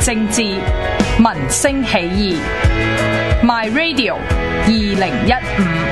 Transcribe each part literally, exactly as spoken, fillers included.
政治，民聲起義。My Radio 二零一五。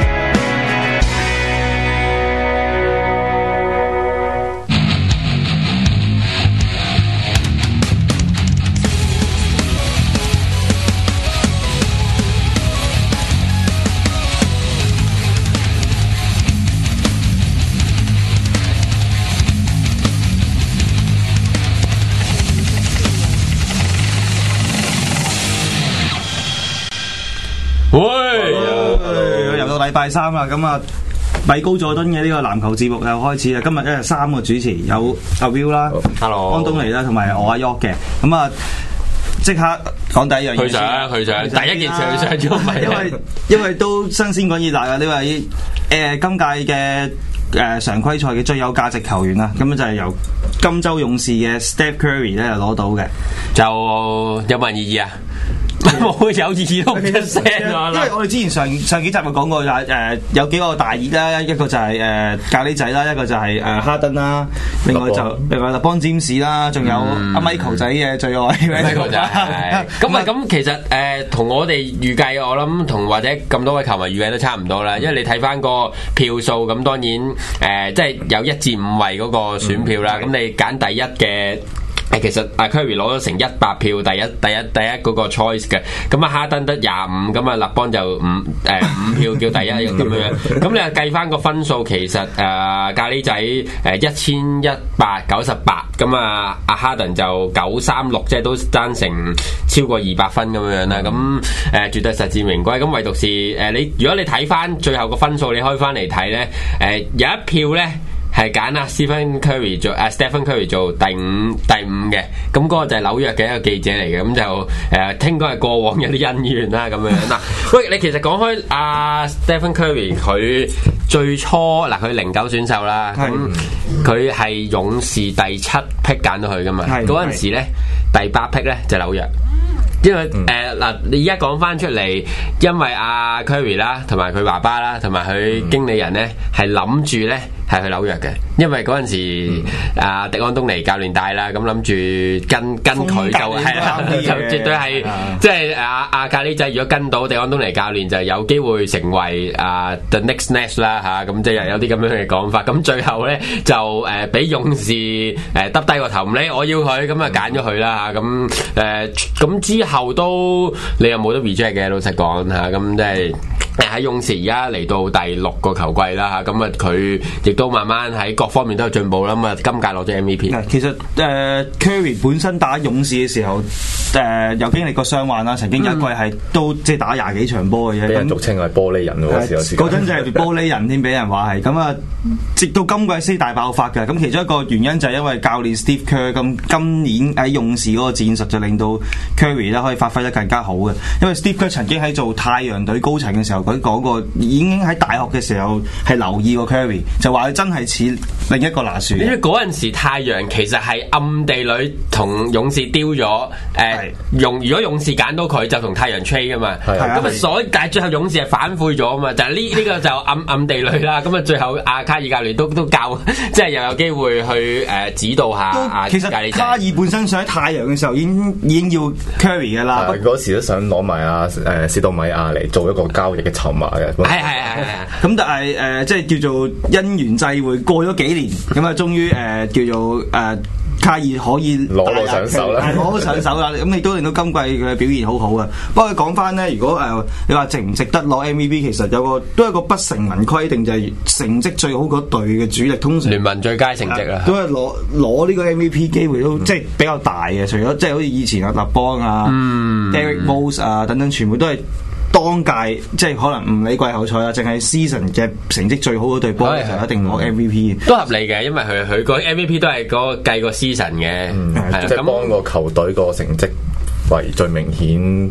喂，又到禮拜三啦，咁啊，米高佐敦嘅呢個籃球節目又開始啦。今日一日三個主持，有阿 Will 啦 ，Hello， 安東尼啦，同埋我阿 York 嘅。咁啊，即刻講第一樣嘢。 去上，去上，第一件事去上咗，唔係因為因為都新鮮滾熱辣啊！呢位誒今屆嘅誒常規賽嘅最有價值球員啦，咁就係由金州勇士嘅 Steph Curry 咧攞到嘅， 就有冇人異議啊？冇有意義都唔出聲啊！ 因為我哋之前上上幾集咪講過誒、呃、有幾個大熱啦，一個就係、是、誒、呃、咖喱仔啦，一個就係、是、誒、呃、哈登啦，另外就另外勒邦詹士啦，仲有阿 Michael 仔嘅最愛 Michael 仔。咁啊咁其實誒同、呃、我哋預計，我諗同或者咁多位球迷預計都差唔多啦。因為你睇翻個票數，咁當然誒、呃、即係有一至五位嗰個選票啦。咁、嗯、你揀第一嘅。誒其實阿 Curry 攞咗成一百票，第一第一第一嗰個 choice 嘅，咁啊哈登得廿五，咁啊勒邦就五誒五票叫第一咁樣，咁你又計翻個分數，其實誒、呃、咖喱仔誒一千一百九十八，咁啊阿哈登就九三六，即係都爭成超過二百分咁樣啦，咁誒、呃、絕對實至名歸。咁唯獨是誒、呃、你如果你睇翻最後個分數，你開翻嚟睇咧，誒、呃、有一票咧。係揀啊 Stephen Curry 做啊 Stephen Curry 做第五第五嘅，咁嗰個就係紐約嘅一個記者嚟嘅，咁就誒聽講係過往有啲恩怨啦咁樣嗱。喂，你其實講開阿 Stephen Curry 佢最初嗱佢零九選秀啦，咁佢係勇士第七 pick 揀到佢噶嘛，嗰陣時咧第八 pick 咧就紐約。因為誒嗱、呃，你而家講翻出嚟，因為阿、啊、Curry 啦，同埋佢爸爸啦，同埋佢經理人咧，係諗住咧係去紐約嘅。因為嗰陣時阿、啊、迪安東尼教練帶啦，咁諗住跟跟佢就係啦，就絕對係即係阿阿咖喱仔，如果跟到迪安東尼教練，就有機會成為啊 the next Nash 啦嚇，咁即係有啲咁樣嘅講法。咁最後咧就誒俾、呃、勇士誒耷低個頭唔理，我要佢，咁啊揀咗佢啦嚇，咁誒咁之後。後都你又冇得 reject 嘅，老實講嚇，咁即係喺勇士而家嚟到第六個球季啦嚇，咁啊佢亦都慢慢喺各方面都有進步啦，咁啊今屆攞咗 M V P。 其實誒、呃、Curry 本身打勇士嘅時候，誒、呃、有經歷過傷患啦，曾經有一季係都即係打廿幾場波嘅啫，俾人俗稱係玻璃人嗰時候， 嗰陣就係玻璃人添，俾人話係咁啊，直到今季先大爆發嘅。咁其中一個原因就係因為教練 Steve Kerr 咁今年喺勇士嗰個戰術就令到 Curry 咧可以發揮得更加好嘅，因為 Steve Kerr 曾經喺做太陽隊高層嘅時候，佢講過已經喺大學嘅時候係留意過 Curry， 就話佢真係似另一個拿樹。 因為嗰陣時太陽其實係暗地裏同勇士丟咗，誒、呃、用如果勇士揀到佢就同太陽 trade 噶嘛，咁啊所以但係最後勇士係反悔咗啊嘛，就係呢呢個就暗暗地裏啦，咁啊最後阿卡爾教練都都教，即係又有機會去誒、呃、指導下阿。 其實卡爾本身上喺太陽嘅時候已經已經要 Curry 噶啦， 嗰時都想攞埋阿誒史杜米亞嚟做一個交易嘅籌碼嘅。 係係係係。 咁但係誒、呃、即係叫做因緣際會，過咗幾年咁啊，終於誒叫做誒、呃、卡爾可以攞到上手啦， 攞到上手啦。咁亦都令到今季嘅表現好好啊。不過講翻咧，如果誒、呃、你話值唔值得攞 M V P， 其實有個都係一個不成文規定，就係、是、成績最好嗰隊嘅主力通常聯盟最佳成績啊， 都係攞攞呢個 M V P 機會都、嗯、即係比較大嘅。除咗即係好似以前阿勒邦啊、嗯、Derrick Rose 啊等等，全部都係。當屆即係可能唔理季後賽啊，淨係 season 嘅成績最好嗰隊波就一定攞 M V P， 都合理嘅，因為佢佢個 M V P 都係嗰個計個 season 嘅， 係即係幫個球隊個成績為最明顯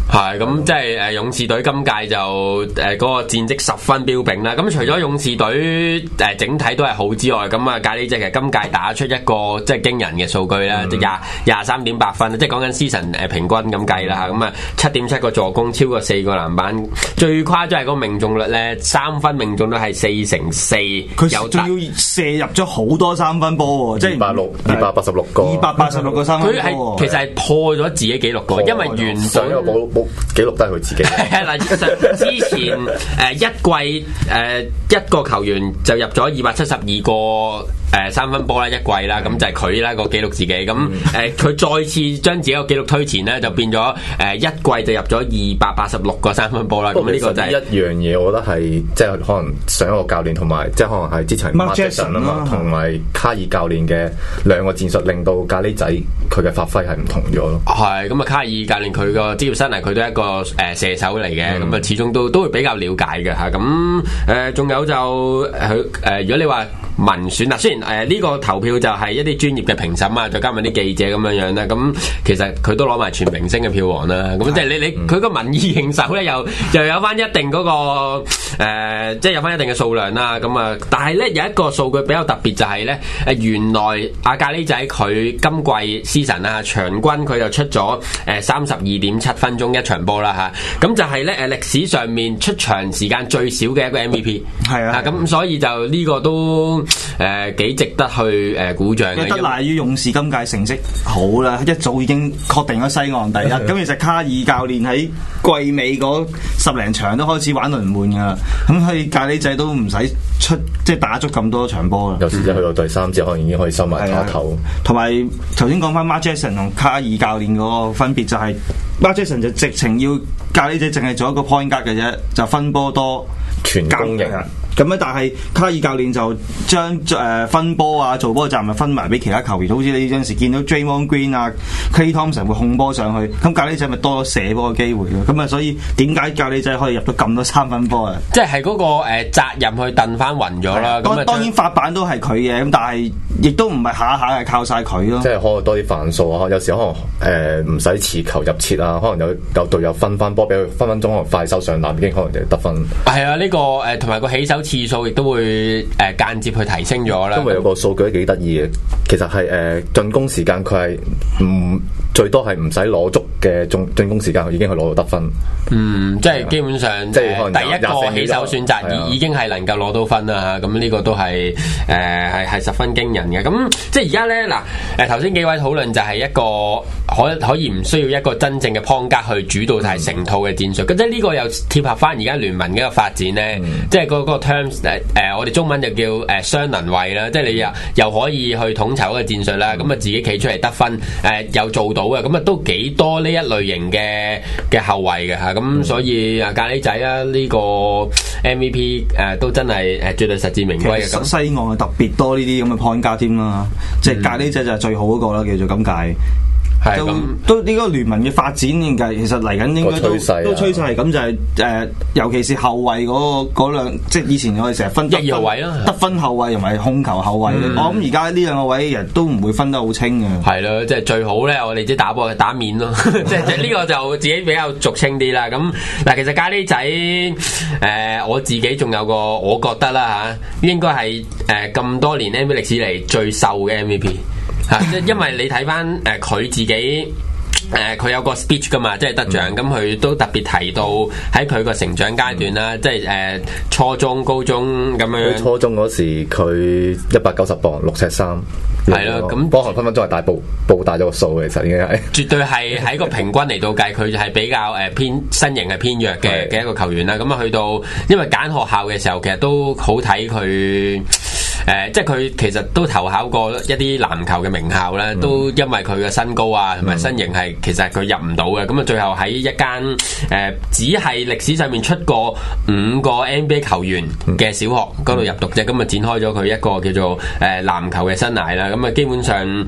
係咁，即係誒勇士隊今屆就誒嗰個戰績十分彪炳啦。咁除咗勇士隊誒整體都係好之外，咁啊咖喱仔其實今屆打出一個即係驚人嘅數據啦，即係廿廿三點八分，即係講緊 season 誒平均咁計啦嚇。咁啊七點七個助攻，超過四個籃板，最誇張係個命中率咧，三分命中率係四成四， 佢仲要射入咗好多三分波喎，即係二百六二百八十六個， 二百八十六個三分波。 佢係其實係破咗自己紀錄嘅，因為原本記錄都係佢自己。 嗱，之前誒、呃、一季誒、呃、一個球員就入咗二百七十二個。誒、呃、三分波啦，一季啦，咁就係佢啦個記錄自己，咁誒佢再次將自己個記錄推前咧，就變咗誒、呃、一季就入咗二百八十六個三分波啦。咁呢個就係、是、 一樣嘢，我覺得係即係可能上一個教練同埋即係可能係之前 Mark Jackson 啊嘛，同埋卡爾教練嘅兩個戰術，令到咖喱仔佢嘅發揮係唔同咗咯。係咁啊，卡爾教練佢個職業生涯佢都係一個誒、呃、射手嚟嘅，咁啊、嗯、始終都都會比較了解嘅嚇。咁誒仲有就佢誒、呃，如果你話民選啊，雖然誒呢、呃這個投票就係一啲專業嘅評審啊，再加埋啲記者咁樣樣啦。咁其實佢都攞埋全明星嘅票王啦。咁即係你你佢個民意認受咧，又又有翻一定嗰、那個誒，即、呃、係、就是、有翻一定嘅數量啦。咁啊，但係咧有一個數據比較特別就係咧，誒原來阿咖喱仔佢今季 season 啊，場均佢就出咗誒三十二點七分鐘一場波啦嚇。咁就係咧誒歷史上面出場時間最少嘅一個 M V P。係啊。咁所以就呢個都。誒幾、呃、值得去誒、呃、鼓掌嘅，得賴於勇士今屆成績好啦，一早已經確定咗西岸第一。咁其實卡爾教練喺季尾嗰十零場都開始玩輪換噶啦，咁佢咖喱仔都唔使出即係打足咁多場波啦。有時即係去到第三節可能已經可以收埋卡頭。同埋頭先講翻 Mark Jackson 同卡爾教練嗰個分別就係、是、Mark Jackson 就直情要咖喱仔淨係做一個 point guard 嘅啫，就分波多全攻型。咁咧，但係卡爾教練就將誒、呃、分波啊、做波站咪分埋俾其他球員，好似你有陣時見到 Draymond Green 啊、Klay Thompson 會控波上去，咁咖喱仔咪多咗射波嘅機會咯。咁啊，所以點解咖喱仔可以入到咁多三分波啊？即係嗰個誒、呃、責任去燉翻暈咗啦。當當然發板都係佢嘅，咁但係亦都唔係下下係靠晒佢咯。即係可能多啲犯數啊，有時可能誒唔使持球入切啊，可能有有隊友分翻波俾佢，分分鐘可能快手上籃已經可能就得分。係啊，呢、這個誒同埋個起手次數亦都會誒、呃、間接去提升咗啦。因為有個數據都幾得意嘅，其實係誒進攻時間佢係唔最多係唔使攞足嘅進進攻時間，已經去攞到得分。嗯，即係基本上，即係可能第一個起手選擇已已經係能夠攞到分啦嚇。咁呢個都係誒係係十分驚人嘅。咁即係而家咧嗱誒頭先幾位討論就係一個可可以唔需要一個真正嘅框架去主導晒成套嘅戰術。咁、嗯、即係呢個又貼合翻而家聯盟嘅一個發展咧。嗯、即係嗰嗰個 terms 誒、呃、我哋中文就叫誒雙能位啦。即係你又又可以去統籌一個戰術啦，咁啊、嗯、自己企出嚟得分誒、呃、又做到嘅，咁啊都幾多呢一類型嘅嘅後衞嘅嚇。咁、嗯、所以啊咖喱仔啊呢、這個 M V P 誒、呃、都真係誒絕對實至名歸嘅。咁西岸係特別多呢啲咁嘅 point guard添啦，即係咖喱仔就係最好嗰個啦，叫做今屆。係咁，都呢個聯盟嘅發展應該其實嚟緊應該都都趨勢係咁，就係誒，尤其是後衞嗰個嗰兩，即係以前我哋成日分一二號位啦，得分後衞同埋控球後衞。我諗而家呢兩個位人都唔會分得好清嘅。係咯，即係最好咧，我哋即係打波嘅打面咯，即係呢個就自己比較俗稱啲啦。咁嗱，其實咖喱仔誒，我自己仲有個我覺得啦嚇，應該係誒咁多年 N B A 歷史嚟最瘦嘅 M V P。嚇！即係因為你睇翻誒佢自己誒佢、呃、有個 speech 噶嘛，即係得獎，咁佢、嗯、都特別提到喺佢個成長階段啦，嗯、即係誒、呃、初中、高中咁樣。初中嗰時佢一百九十磅，六尺三。係咯，咁波行分分鐘係大報報大咗個數，其實已經係絕對係喺個平均嚟到計，佢就係比較誒偏身形係偏弱嘅嘅一個球員啦。咁啊去到因為揀學校嘅時候，其實都好睇佢。誒、呃，即係佢其實都投考過一啲籃球嘅名校咧，嗯、都因為佢嘅身高啊同埋身形係，其實佢入唔到嘅。咁啊，最後喺一間誒、呃，只係歷史上面出過五個 N B A 球員嘅小學嗰度入讀啫。咁啊，展開咗佢一個叫做誒籃球嘅生涯啦。咁啊，基本上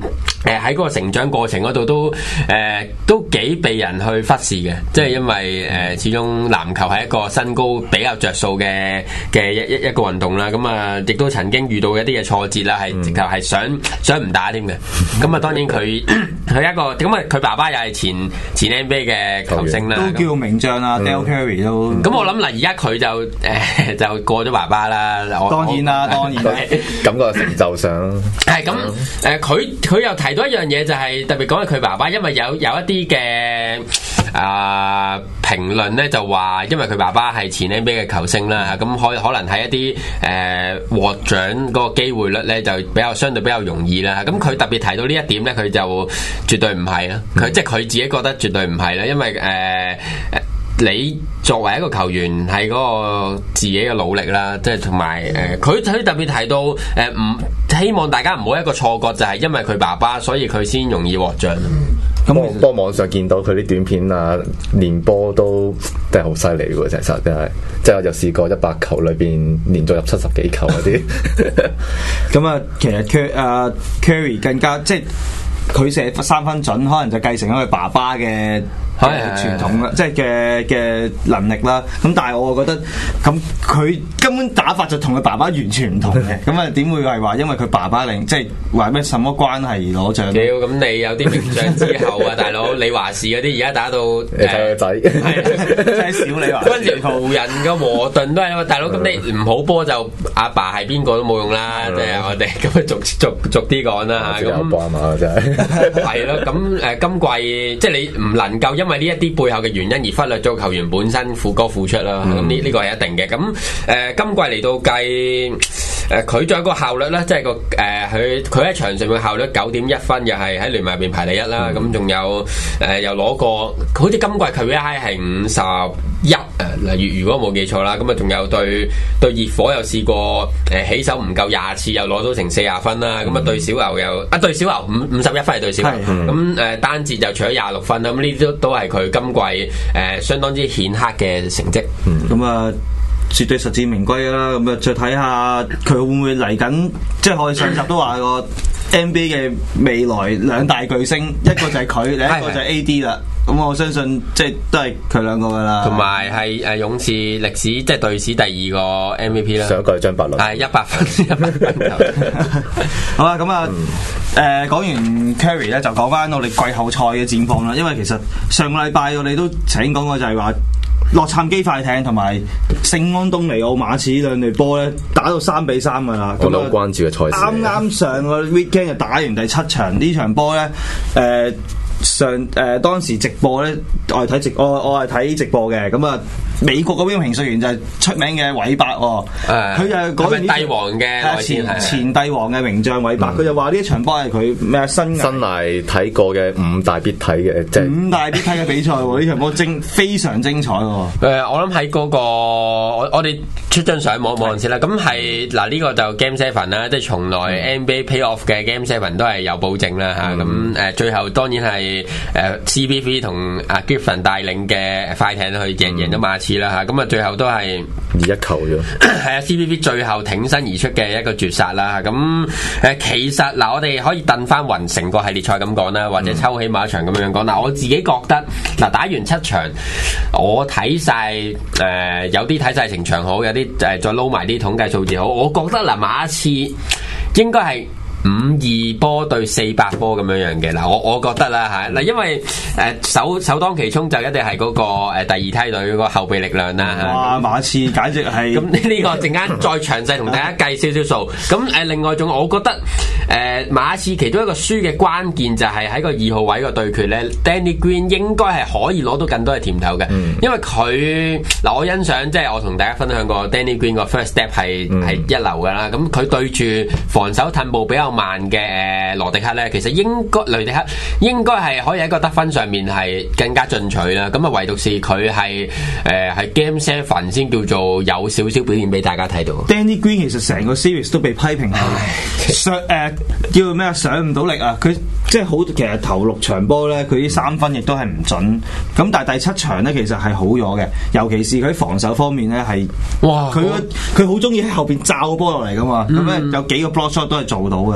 誒喺嗰個成長過程嗰度都誒、呃、都幾被人去忽視嘅，即係因為誒、呃、始終籃球係一個身高比較着數嘅嘅一一一個運動啦。咁啊，亦都曾經遇到一啲嘅挫折啦，係直頭係想想唔打添嘅。咁啊，當然佢佢一個咁啊，佢爸爸又係前前 N B A 嘅球星啦， 都叫名將啊 Dell Curry 都。咁、 嗯、我諗嗱，而家佢就誒、呃、就過咗爸爸啦。 當然啦，當然啦， 感覺成就上係咁誒，佢佢又提到一樣嘢，就係特別講係佢爸爸，因為有有一啲嘅啊評論咧，就話因為佢爸爸係前 N B A 嘅球星啦，咁可可能喺一啲誒獲獎嗰個機會率咧，就比較相對比較容易啦。咁佢特別提到呢一點咧，佢就絕對唔係啦。佢、嗯、即係佢自己覺得絕對唔係啦，因為誒誒、呃、你作為一個球員係嗰個自己嘅努力啦，即係同埋誒佢佢特別提到誒唔、呃、希望大家唔好一個錯覺，就係因為佢爸爸，所以佢先容易獲獎。 咁我不過網上見到佢啲短片啊，練波都真係好犀利喎！其實真係，即係我就試過一百球裏邊連續入七十幾球嗰啲。 咁啊，其實 Curry 啊 Curry 更加即係佢射三分準，可能就繼承咗佢爸爸嘅。係傳統啦，即係嘅嘅能力啦。咁但係我覺得咁佢根本打法就同佢爸爸完全唔同嘅。咁啊點會係話因為佢爸爸令即係話咩什麼關係而攞獎？屌咁你有啲名將之後啊，大佬你話事嗰啲而家打到誒仔真係少你話。 嗰陣時湖人嘅和頓都係大佬，咁你唔好波就阿爸係邊個都冇用啦。即係我哋咁啊逐逐逐啲講啦。咁有波嘛真係係咯。咁誒今季即係你唔能夠因為呢一啲背後嘅原因而忽略咗球員本身付歌付出啦，咁呢呢個係一定嘅。咁誒、呃、今季嚟到計誒佢仲有個效率咧，即係個誒佢佢喺場上面效率九點一分，又係喺聯盟入邊排第一啦。咁仲、嗯、有誒、呃、又攞過，好似今季佢 K I 係五十一誒，例如如果冇記錯啦，咁啊仲有對對熱火又試過誒、呃、起手唔夠廿次，又攞到成四十分啦。咁啊、嗯、對小牛又啊對小牛五五十一分係對小牛，咁誒、嗯呃、單節又取咗廿六分啦。咁呢啲都都係佢今季誒、呃、相當之顯赫嘅成績。 咁啊、嗯、絕對實至名歸啦。咁啊再睇下佢會唔會嚟緊，即係我哋上集都話個 N B A 嘅未來兩大巨星，一個就係佢，另一個就係 A D 啦。咁我相信即係都係佢兩個噶啦， 同埋係誒勇士歷史即係隊史第二個 M V P 啦。 上一個係張伯倫， 係一百分，一百分。 好啦，咁啊誒講完 Curry 咧，就講翻我哋季後賽嘅戰況啦。因為其實上個禮拜我哋都曾經講過，就係話洛杉磯快艇同埋聖安東尼奧馬刺兩隊波咧打到三比三噶啦。 我都好關注嘅賽事。 啱啱上個 weekend 就打完第七場，呢場波咧誒。呃上誒、呃、當時直播咧，我係睇直我我係睇直播嘅。咁啊，美國嗰邊評述員就係出名嘅韋伯喎，佢就係講帝王嘅前前帝王嘅名將韋伯，佢、嗯、就話呢一場波係佢咩新生涯睇過嘅五大必睇嘅，即係五大必睇嘅比賽喎。呢場波精非常精彩喎。誒、 呃，我諗喺嗰個我我哋出張相望望先啦。咁係嗱呢個就 Game Seven 啦，即係從來 N B A Playoff 嘅 Game Seven 都係有保證啦嚇。咁誒、嗯呃、最後當然係。誒 C P three 同阿 Griffin 帶領嘅快艇去贏贏咗馬刺啦嚇，咁啊最後都係二一球啫， 係啊 C P three 最後挺身而出嘅一個絕殺啦。咁誒其實嗱，我哋可以掟翻勻成個系列賽咁講啦，或者抽起某一場咁樣講。嗱，我自己覺得嗱打完七場，我睇晒誒有啲睇晒成場好，有啲誒再撈埋啲統計數字好，我覺得嗱馬刺應該係五二波對四百波咁樣樣嘅。嗱，我我覺得啦嚇，嗱，因為誒、呃、首首當其衝就一定係嗰、那個、呃、第二梯隊嗰個後備力量啦嚇。 哇！馬刺簡直係咁呢個陣間再詳細同大家計少少數。咁誒、呃、另外仲我覺得誒、呃、馬刺其中一個輸嘅關鍵就係喺個二號位個對決咧，Danny Green 應該係可以攞到更多嘅甜頭嘅，嗯、因為佢嗱、呃、我欣賞即係我同大家分享過 Danny Green 個 first step 係係、嗯、一流㗎啦。咁佢對住防守退步比較慢嘅誒羅迪克咧，其實應該雷迪克應該係可以喺個得分上面係更加進取啦。咁啊，唯獨是佢係誒係 Game Seven 先叫做有少少表現俾大家睇到。 Danny Green 其實成個 series 都被批評係上誒叫咩啊，上唔到力啊！佢即係好其實頭六場波咧，佢啲三分亦都係唔準。咁但係第七場咧，其實係好咗嘅，尤其是佢喺防守方面咧係哇，佢佢好中意喺後邊罩波落嚟噶嘛。咁咧、嗯、有幾個 block shot 都係做到嘅。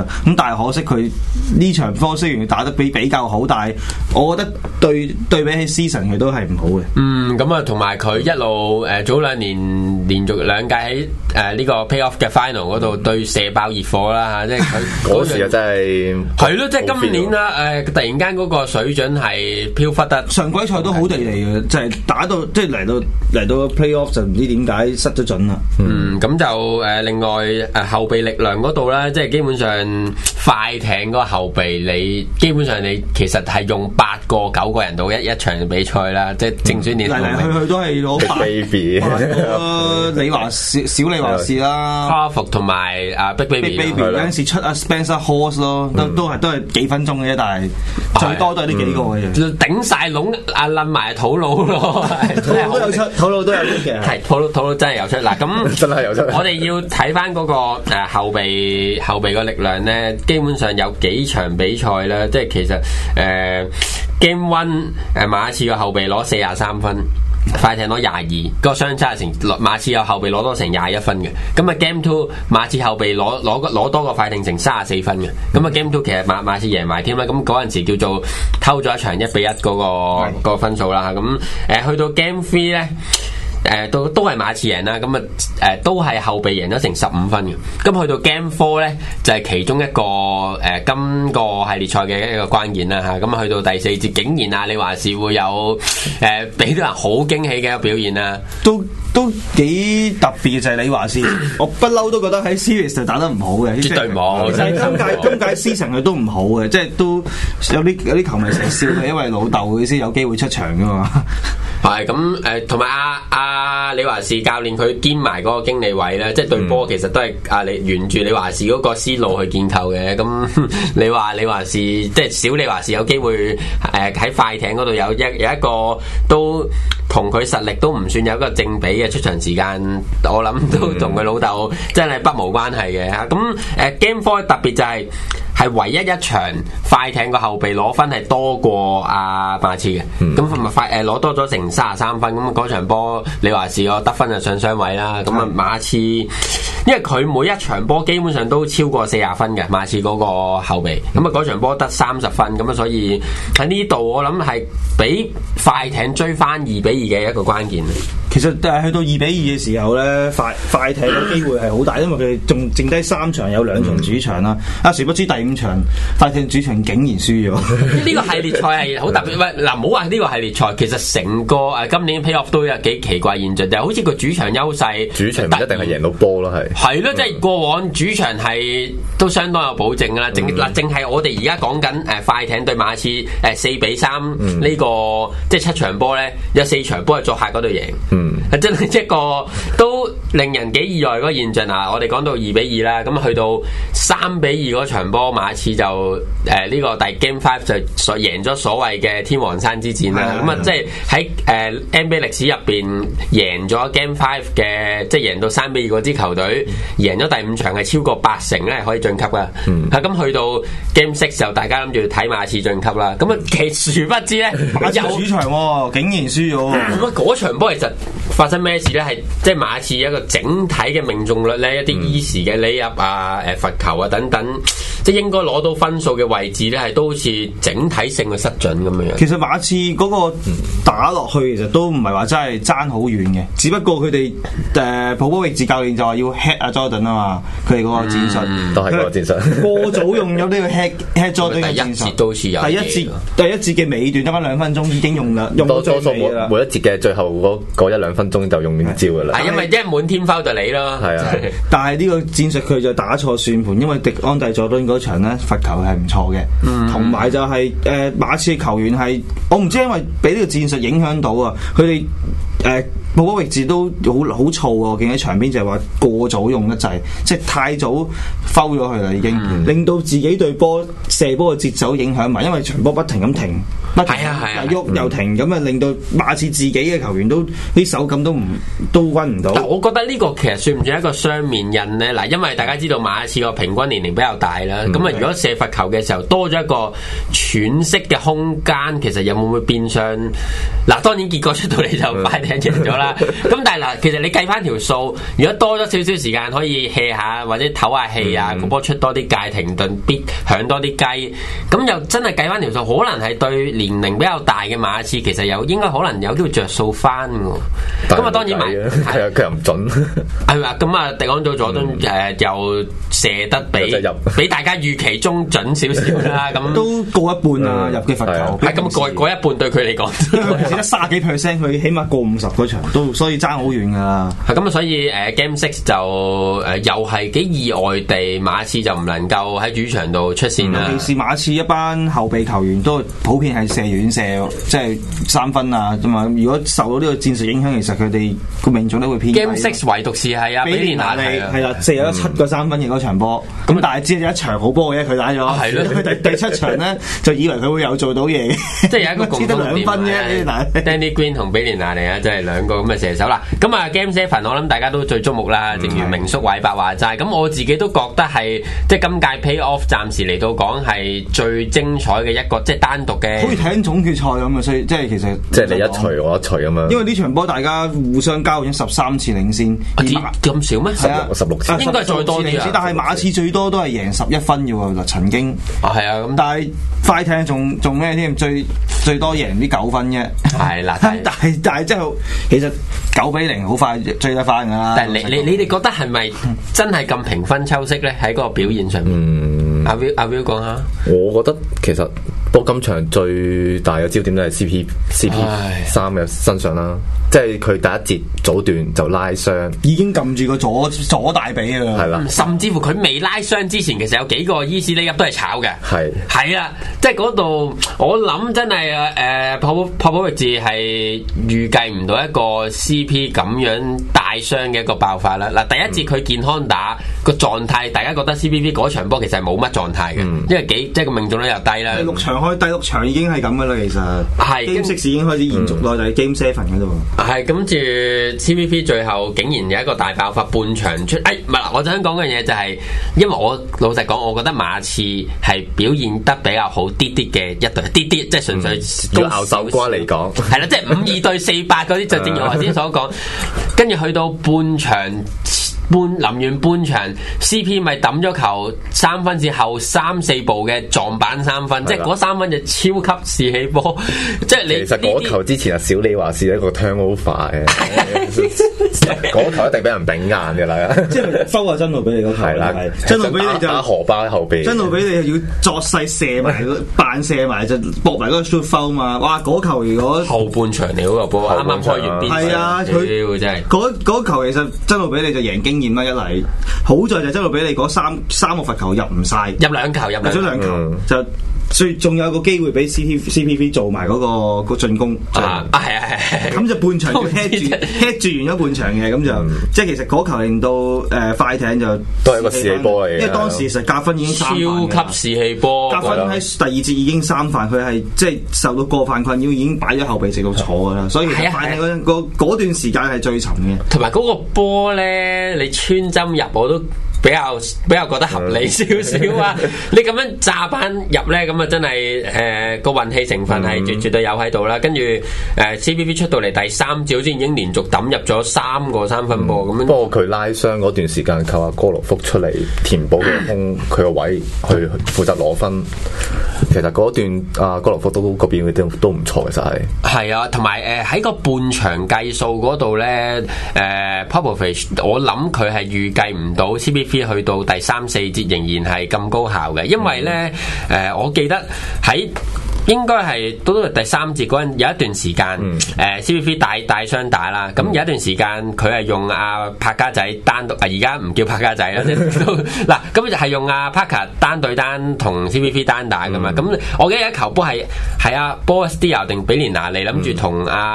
咁但係可惜佢呢場波雖然打得比比較好，但係我覺得對對比起 season 佢都係唔好嘅。 嗯，咁啊，同埋佢一路誒、呃、早兩年連續兩屆喺誒呢個 playoff 嘅 final 嗰度對射爆熱火啦嚇，即係佢嗰時啊真係係咯，即係今年啦誒、呃，突然間嗰個水準係飄忽得。 常規賽都好地地嘅，就係、是、打到即係嚟到嚟到 playoff 就唔知點解失咗準啦。 嗯，咁就誒、呃、另外誒、呃、後備力量嗰度啦，即係基本上快艇嗰個後備，你基本上你其實係用八個九個人到一一場比賽啦，即係正選年嚟嚟去去都係攞八 baby， 李華士小李華士啦， 哈福同埋啊 Big Baby， Big Baby 有陣時出啊 Spencer Hawes 咯，都都係都係幾分鐘嘅啫，但係最多都係呢幾個嘅啫， 頂晒籠啊冧埋土佬咯， 土佬都有出，土佬都有啲嘅， 係土佬土佬真係有出嗱，咁真係有出。 我哋要睇翻嗰個誒後備後備個力量咧，基本上有幾場比賽啦，即係其實誒、呃、Game One 誒馬刺個後備攞四十三分。快艇攞廿二，個相差成馬刺有後備攞多成廿一分嘅，咁啊 Game Two 馬刺後備攞攞攞多個快艇成三十四分嘅，咁啊 Game Two 其實馬馬刺贏埋添啦，咁嗰陣時叫做偷咗一場一比一嗰、嗰個是個分數啦，咁誒、呃、去到 Game Three 咧。誒、呃、都都係馬刺贏啦，咁啊誒都係後備贏咗成十五分嘅，咁去到 Game Four 咧就係、是、其中一個誒、呃、今個系列賽嘅一個關鍵啦嚇，咁啊去到第四節竟然啊李華士會有誒俾到人好驚喜嘅一個表現啦， 都都幾特別嘅就係李華士，我不嬲都覺得喺 series 就打得唔好嘅， 絕對冇， 今屆今屆 season 佢都唔好嘅，即係都有啲有啲球迷成笑佢，因為老豆佢先有機會出場噶嘛。 係咁誒，同埋阿阿李華士教練佢兼埋嗰個經理位咧，即係對波其實都係阿李沿住李華士嗰個思路去建構嘅。咁你話李華士即係小李華士有機會誒喺快艇嗰度有一有一個都同佢實力都唔算有一個正比嘅出場時間，我諗都同佢老豆真係不無關係嘅嚇。咁誒 Game Four 特別就係、是。係唯一一場快艇個後備攞分係多過阿馬刺嘅，咁咪快誒攞多咗成三十三分，咁嗰場波你話是個得分就上雙位啦，咁啊馬刺，因為佢每一場波基本上都超過四十分嘅馬刺嗰個後備，咁啊嗰場波得三十分，咁啊所以喺呢度我諗係俾快艇追翻二比二嘅一個關鍵。 其實誒去到二比二嘅時候咧，快快艇嘅機會係好大，因為佢哋仲剩低三場，有兩場主場啦。啊，殊不知第五場快艇主場竟然輸咗。 呢個系列賽係好特別，喂嗱，唔好話呢個系列賽，其實成個誒今年 playoff 都有幾奇怪現象，就係好似個主場優勢， 主場唔一定係贏到波咯，係係咯，即係過往主場係都相當有保證啦。淨嗱，淨係我哋而家講緊誒快艇對馬刺誒四比三呢個即係七場波咧，有四場波係作客嗰度贏。嗯，真係一個都令人幾意外嗰個現象啊！我哋講到二比二啦，咁去到三比二嗰場波，馬刺就誒呢、呃這個第 Game Five 就所贏咗所謂嘅天王山之戰啦。咁啊，即係喺誒 N B A 歷史入邊贏咗 Game Five 嘅，即係贏到三比二嗰支球隊，贏咗第五場係超過八成咧，可以晉級噶。嗯，咁、啊、去到 Game Six 就大家諗住睇馬刺晉級啦。咁啊，其殊不知咧， 馬刺主場、哦、竟然輸咗。咁啊，嗰場波其實發生咩事咧？係即係馬刺一個整體嘅命中率咧，一啲 easy 嘅 layup 啊、誒罰球啊等等，即係應該攞到分數嘅位置咧，係都好似整體性嘅失準咁樣。 其實馬刺嗰個打落去，其實都唔係話真係爭好遠嘅，只不過佢哋誒普波域治教練就話要 head 阿 Jordan 啊嘛，佢哋嗰個戰術、 嗯、都係嗰個戰術。 過早用咗呢個 head head Jordan 嘅戰術， 第一節都好似有第一節第一節嘅尾段得翻兩分鐘已經用啦，用多咗數每每一節嘅最後嗰一兩分鐘就用呢招噶啦。 係因為一滿天拋就你咯。係啊， 但係呢個戰術佢就打錯算盤，因為迪安蒂佐敦嗰場咧罰球係唔錯嘅，同埋、嗯、就係、是、誒、呃、馬刺嘅球員係我唔知因為俾呢個戰術影響到啊，佢哋誒普波域治都好好燥啊！我見喺場邊就係話過早用得滯，即係太早摟咗佢啦，已經、嗯、令到自己隊波射波嘅節奏影響埋，因為場波不停咁停，不停又喐又停，咁啊令到馬刺自己嘅球員都啲手感都唔都溫唔到。 但我覺得呢個其實算唔算一個雙面印咧？嗱，因為大家知道馬刺個平均年齡比較大啦，咁啊、嗯、如果射罰球嘅時候多咗一個喘息嘅空間，其實有冇會變相？嗱，當然結果出到嚟就快艇贏咗啦。咁但係嗱，其實你計翻條數，如果多咗少少時間可以 hea 下或者唞下氣啊，個波、嗯、出多啲界停頓，必響多啲雞，咁又真係計翻條數，可能係對年齡比較大嘅馬刺，其實有應該可能有機會着數翻喎。咁啊，當然埋係啊，佢又唔準係嘛？咁啊，迪安祖佐敦誒又射得比比大家預期中準少少啦。咁都過一半啊，入嘅罰球係咁過過一半對佢嚟講， 只得卅幾 percent， 佢起碼過五十嗰場都，所以爭好遠㗎啦。 係咁啊，所以誒 Game Six 就誒又係幾意外地，馬刺就唔能夠喺主場度出線啦。 尤其是馬刺一班後備球員都普遍係射遠射，即係三分啊咁啊。如果受到呢個戰術影響，其實佢哋個命中率會偏低。Game Six 唯獨是係啊，比連拿利係啦，射咗七個三分嘅嗰場波。咁、嗯、但係只係一場好波嘅，佢打咗。係咯、啊，第第七場咧就以為佢會有做到嘢， 即係有一個共通點。兩分啫，Danny Green 同比連拿利啊，即係兩個咁嘅射手啦。咁啊 Game Seven 我諗大家都最矚目啦，正如明叔偉伯話齋。咁我自己都覺得係即係今屆 Playoff 暫時嚟到講係最精彩嘅一個，即係單獨嘅。好似睇緊總決賽咁啊，所以即係其實即係你一錘我一錘咁樣。 因為呢場波大家互相交咗十三次領先， 咁少咩？ 係啊，十六次， 應該係再多啲。 但係馬刺最多都係贏十一分嘅喎，曾經。 啊，係啊，咁但係快艇仲仲咩添？最最多贏啲九分啫。 係啦， 但係但係即係其實九比零好快追得翻㗎啦。 但係你你你哋覺得係咪真係咁平分秋色咧？喺嗰個表現上面，嗯、阿 Will 阿 Will 講下。 我覺得其實不過今場最大嘅焦點都係 C P C P 三嘅身上啦。即係佢第一節早段就拉傷， 已經撳住個左左大髀啊！ 係啦， 甚至乎佢未拉傷之前，其實有幾個伊斯呢入都係炒嘅。 係係啦，即係嗰度我諗真係誒 Popovich 係預計唔到一個 C P 咁樣大傷嘅一個爆發啦。嗱，第一節佢健康打個狀態，大家覺得 C P P 嗰場波其實係冇乜狀態嘅，嗯、因為幾即係個命中率又低啦。第六場開第六場已經係咁噶啦，其實係 Game Six 已經開始延續落就係 Game Seven 嗰度。係，跟住 C P P 最後竟然有一個大爆發，半場出，哎，唔係啦，我就想講嘅嘢就係、是，因為我老實講，我覺得馬刺係表現得比較好啲啲嘅一隊，啲啲即係純粹高咬手瓜嚟講， 係啦，即係五二對四八嗰啲，就正如我頭先所講，跟住去到半場。半臨完半場 ，C P 咪抌咗球三分之後三四步嘅撞板三分，的即係嗰三分就超級士氣波，即係你其實嗰球之前啊，小李話是一個 turnover 嘅，嗰球一定俾人頂硬嘅啦， 即係收下真路俾你嗰球，係啦，真路俾你就打荷包喺後邊， 真路俾你要作勢射埋，扮射埋就搏埋嗰個 shoot foul 嘛，哇！嗰球如果後半場嚟嗰個波啱啱開完邊， 係啊，佢真係嗰球其實真路俾你就贏經驗啦，一嚟好在就真路俾你嗰三三個罰球入唔晒， 入兩球入咗兩球、嗯、就。所以仲有個機會俾 C P C P V 做埋嗰、嗰個、嗰個進攻啊！係啊係咁就半場要 head 住 head 住完咗半場嘅，咁就、嗯、即係其實嗰球令到誒、呃、快艇就都係個士氣波嚟嘅， 因為當時實加分已經三犯超級士氣波， 加分喺第二節已經三犯，佢係即係受到過犯困擾，已經擺咗後備席度坐噶啦，所以快艇嗰嗰嗰段時間係最沉嘅。同埋嗰個波咧，你穿針入我都比較比較覺得合理少少啊！你咁樣炸板入咧，咁啊真係誒個運氣成分係絕絕對有喺度啦。跟住誒 C P P 出到嚟第三節，好似已經連續抌入咗三個三分波咁、嗯、樣。不過佢拉傷嗰段時間，靠阿哥羅福出嚟填補嘅空佢個位，去負責攞分。其實嗰段阿哥羅福都嗰邊都都唔錯，其實係。係啊，同埋誒喺個半場計數嗰度咧，誒 Popovich 我諗佢係預計唔到 C P P 去到第三四節仍然係咁高效嘅，因為咧誒、呃，我記得喺應該係到到第三節嗰陣有一段時間，誒、嗯呃、C P P 帶帶雙打啦，咁、嗯、有一段時間佢係用阿、啊、柏加仔單獨，啊而家唔叫柏加仔啦，嗱咁就係用阿、啊、Parker 單對單同 C P P 單打噶嘛，咁、嗯、我記得有一球波係係阿 Boris Diaw 定比連拿利諗住同阿柏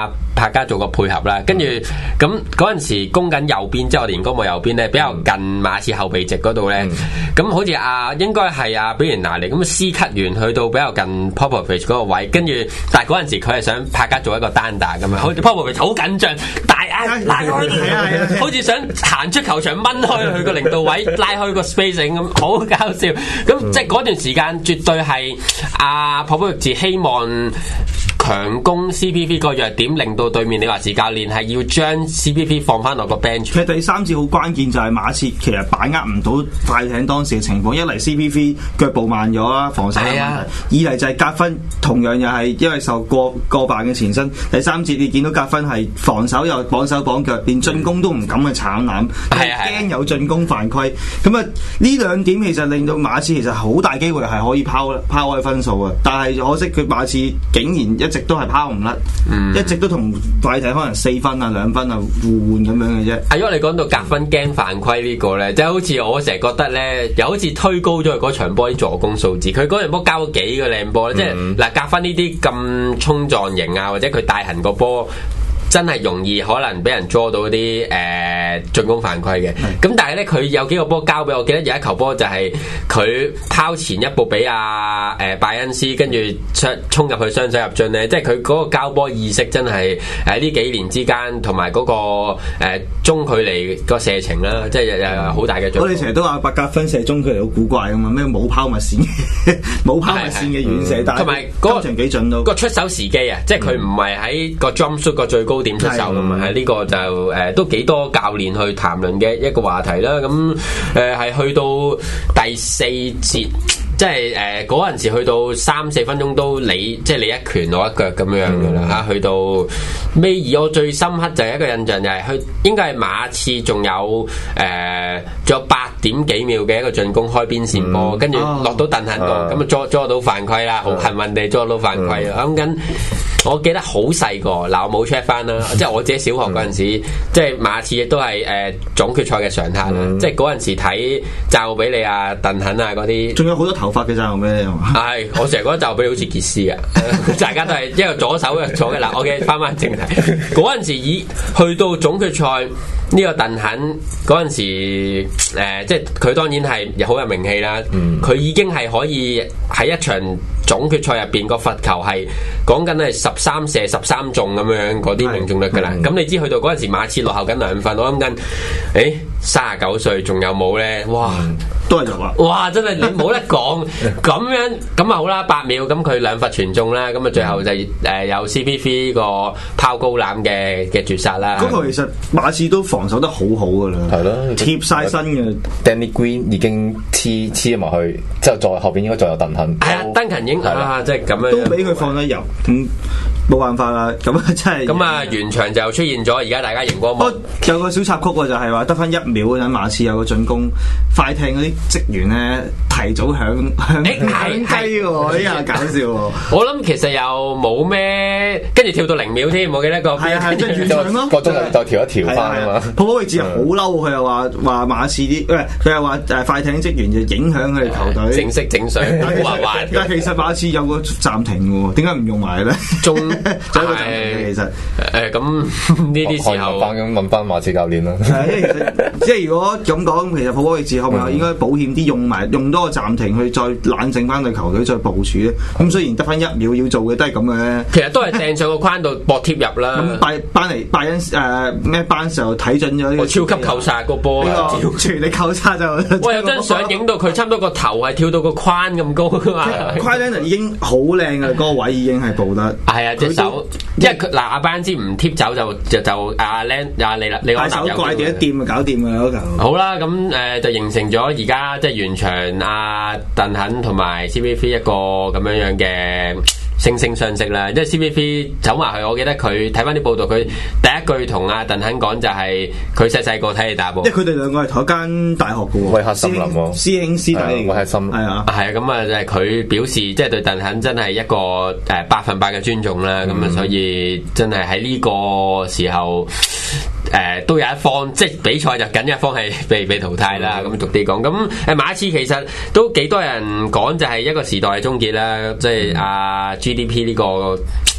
柏加做個配合啦，跟住咁嗰陣時攻緊右邊，即係我哋熒光幕右邊咧，比較近馬刺後備席嗰度咧，咁、嗯、好似啊應該係啊比連拿嚟咁 C cut 完去到比較近 Popovich 嗰個位，跟住但係嗰陣時佢係想柏加做一個單打咁樣，好似 Popovich 好緊張，大嗌拉開，好似想行出球場掹開佢個零度位，拉開個 spacing 咁，好搞笑。咁、嗯、即係嗰段時間絕對係阿 Popovich 希望強攻 C P V 個弱點，令到對面你話是教練係要將 C P V 放翻落個 bench。 其實第三節好關鍵就係馬刺其實把握唔到快艇當時嘅情況，一嚟 C P V 腳步慢咗啦，防守有問題；啊、二嚟就係格芬同樣又係因為受過過半嘅前身。第三節你見到格芬係防守又綁手綁腳，連進攻都唔敢去鏟籃，係驚有進攻犯規。咁啊呢兩點其實令到馬刺其實好大機會係可以拋拋開分數啊，但係可惜佢馬刺竟然一一直都係拋唔甩，嗯、一直都同快艇可能四分啊、兩分啊互換咁樣嘅啫。 係，因為你講到格分驚犯規呢個咧，即係好似我成日覺得咧，又好似推高咗佢嗰場波啲助攻數字。佢嗰場波交咗幾個靚波咧，嗯、即係嗱格分呢啲咁衝撞型啊，或者佢帶行個波。真係容易可能俾人捉到啲誒進攻犯規嘅，咁但係咧佢有幾個波交俾我，記得有一球波就係佢拋前一步俾阿誒拜恩斯，跟住出衝入去雙手入樽咧，即係佢嗰個交波意識真係誒呢幾年之間同埋嗰個誒、呃、中距離個射程啦，即係有好大嘅進步。 我哋成日都話白格分射中距離好古怪噶嘛，咩冇拋物線冇拋物線嘅遠射，但係同埋嗰個場幾準到個出手時機啊，即係佢唔係喺個 jump shot 個最高點出手噶嘛，係呢、嗯、個就誒、呃、都幾多教練去談論嘅一個話題啦。咁誒係去到第四節，即係誒嗰陣時去到三四分鐘都你即係你一拳攞一腳咁樣噶啦嚇。去到尾二，我最深刻就係一個印象就係、是、去應該係馬刺仲有誒仲、呃、有八點幾秒嘅一個進攻開邊線波，跟住落到鄧肯度，咁啊捉捉到犯規啦，好幸運地捉到犯規啊！諗緊、嗯。我記得好細個，嗱我冇 check 翻啦，即係我自己小學嗰陣時，即係馬刺亦都係誒、呃、總決賽嘅常態啦。嗯、即係嗰陣時睇罩比利啊、鄧肯啊嗰啲， 仲有好多頭髮嘅罩比利啊嘛。係， 我成日覺得罩比利好似傑斯啊，大家都係一個左手一個左嘅嗱。OK，翻返正題，嗰陣時已去到總決賽呢、這個鄧肯嗰陣時、呃，即係佢當然係好有名氣啦。佢、嗯、已經係可以喺一場總決賽入邊個罰球係講緊係十三射十三中咁樣嗰啲命中率㗎啦。咁你知去到嗰陣時馬刺落後緊兩分，我諗緊，誒三十九歲仲有冇咧？哇， 都係有啊！ 哇，真係你冇得講咁樣咁啊好啦，八秒咁佢兩罰全中啦，咁啊最後就誒有 C P V 個拋高籃嘅嘅絕殺啦。 嗰個其實馬刺都防守得好好㗎啦，係咯，貼晒身嘅。 Danny Green 已經黐黐埋去，之後再後邊應該仲有鄧肯。 係啊，鄧肯已經啊，即係咁樣都俾佢放得入，咁冇辦法啦。咁啊真係咁啊，完場就出現咗而家大家熒光幕。 有個小插曲喎，就係話得翻一秒嗰陣，馬刺有個進攻，快艇嗰啲職員咧提早響響響雞喎，呢下搞笑喎。 我諗其實又冇咩，跟住跳到零秒添，我記得個係係即係完場咯， 個鐘就調一調翻啊嘛。 普普維治好嬲，佢又話話馬刺啲，喂佢又話誒快艇職員就影響佢哋球隊整色整水，滑滑。 但係其實馬刺有個暫停嘅喎，點解唔用埋咧？ 仲仲有個暫停其實誒咁呢啲時候翻咁問翻馬刺教練啦。 係其實即係如果咁講，其實普普維治後咪應該保險啲，用埋用多個暫停去再冷靜翻對球隊再部署咧。咁雖然得翻一秒要做嘅都係咁嘅咧。 其實都係掟上個框度搏貼入啦。 咁拜班嚟拜恩誒咩班時候睇準咗呢個超級扣殺個波， 全力扣殺就。 喂，有張相影到佢差唔多個頭係跳到個框咁高噶嘛。 框咧已經好靚嘅，嗰個位已經係報得。 係啊，隻手，因為佢嗱阿班之唔貼走就就就阿靚阿你啦，你大手怪點一掂就搞掂嘅嗰球。 好啦，咁誒、呃、就形成咗而家即係完場阿鄧肯同埋 C P V 一個咁樣樣嘅惺惺相惜啦。因為 C P V 走埋去，我記得佢睇翻啲報道，佢第一句同阿鄧肯講就係佢細細個睇你打波， 因為佢哋兩個係同一間大學嘅喎， 威克森林喎， 師兄師弟嚟嘅， 威克森係啊， 係啊，咁啊就係佢表示即係對鄧肯真係一個誒百分百嘅尊重啦。咁啊、嗯，所以真係喺呢個時候。誒、呃、都有一方，即係比賽就緊一方係被被淘汰啦。咁逐啲講，咁誒馬刺其實都幾多人講就係一個時代嘅終結啦。即係阿、啊、G D P 呢個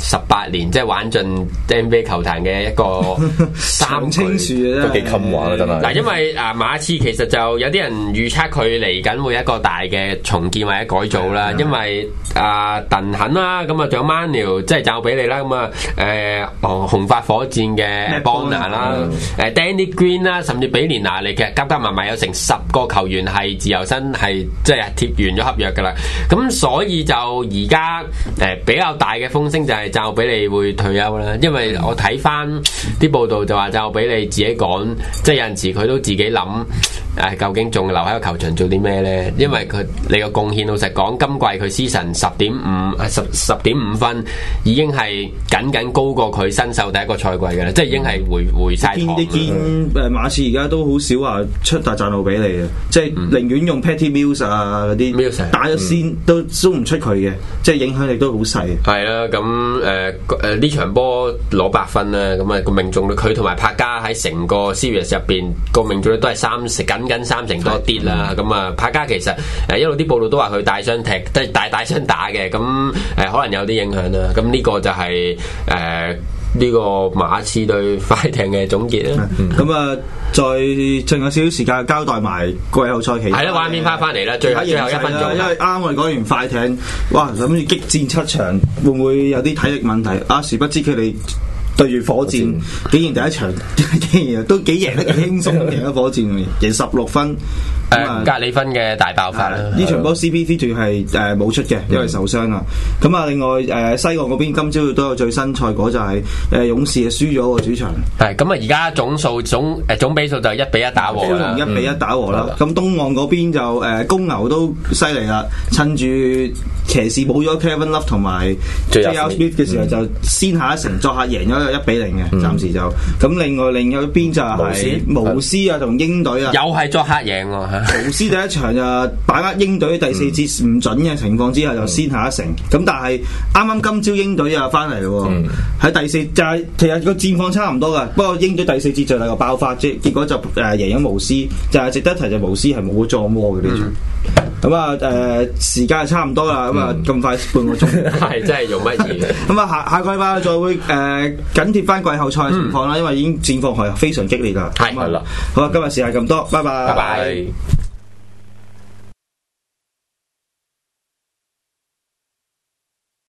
十八年，即係玩盡 N B A 球壇嘅一個三青樹啊， 都幾襟玩啊，真係。 嗱，因為啊馬刺其實就有啲人預測佢嚟緊會一個大嘅重建或者改造啦，因為啊鄧肯啦，咁啊仲有 Manu 即係罩俾你啦，咁啊誒紅髮火箭嘅 Bonner 啦，誒 Danny Green 啦，甚至比連拿利嘅加加埋埋有成十個球員係自由身，係即係貼完咗合約噶啦，咁所以就而家誒比較大嘅風聲就係罩俾你會退休啦，因為我睇翻啲報道就話罩俾你自己講，即係有陣時佢都自己諗誒究竟仲留喺個球場做啲咩咧？因為佢你個貢獻老實講，今季佢 season 十點五十十點五分已經係僅僅高過佢新秀第一個賽季嘅啦，即係已經係回回曬堂。 你見誒馬刺而家都好少話出大贊路俾你嘅，即係寧願用 Patty Mills 啊嗰啲打咗先都都唔出佢嘅，即係影響力都好細。 係啦，咁誒誒呢場波攞八分啦，咁啊個命中率佢同埋柏加喺成個 series 入邊個命中率都係三成，僅僅三成多啲啦。咁啊柏加其實誒一路啲報道都話佢大傷踢，即係大大傷打嘅，咁誒可能有啲影響啦。咁呢個就係誒呢個馬刺對快艇嘅總結啦。 咁啊，再剩有少少時間交代埋季後賽期。 係啦，畫面翻翻嚟啦，最後最後一分鐘。 因為啱我哋講完快艇，哇諗住激戰七場，會唔會有啲體力問題？啊，殊不知佢哋對住火箭，竟然第一場竟然都幾贏得幾輕鬆，贏咗火箭，贏十六分。 誒格里芬嘅大爆發啦！ 呢場波 C P three 仲要係誒冇出嘅，因為受傷啦。咁啊，另外誒西岸嗰邊今朝都有最新賽果，就係誒勇士啊輸咗個主場。 係咁啊！而家總數總誒總比數就一比一打和啦， 同一比一打和啦。咁東岸嗰邊就誒公牛都犀利啦，趁住騎士冇咗 Kevin Love 同埋 J R Smith 嘅時候，就先下一城作客贏咗一比零嘅，暫時就咁。另外另一邊就係巫師啊同鷹隊啊， 又係作客贏喎。 巫師第一場就把握鷹隊第四節唔準嘅情況之下，就先下一城。咁但係啱啱今朝鷹隊又翻嚟咯，喺第四就係其實個戰況差唔多噶，不過鷹隊第四節最大個爆發啫，結果就誒贏咗巫師。就係值得一提就巫師係冇撞魔嘅呢場。咁啊誒時間係差唔多啦，咁啊咁快半個鐘， 係真係用乜嘢？ 咁啊下下個禮拜再會誒緊貼翻季後賽嘅情況啦，因為已經戰況係非常激烈啦。 係係啦， 好啦，今日時間咁多，拜拜。 拜拜。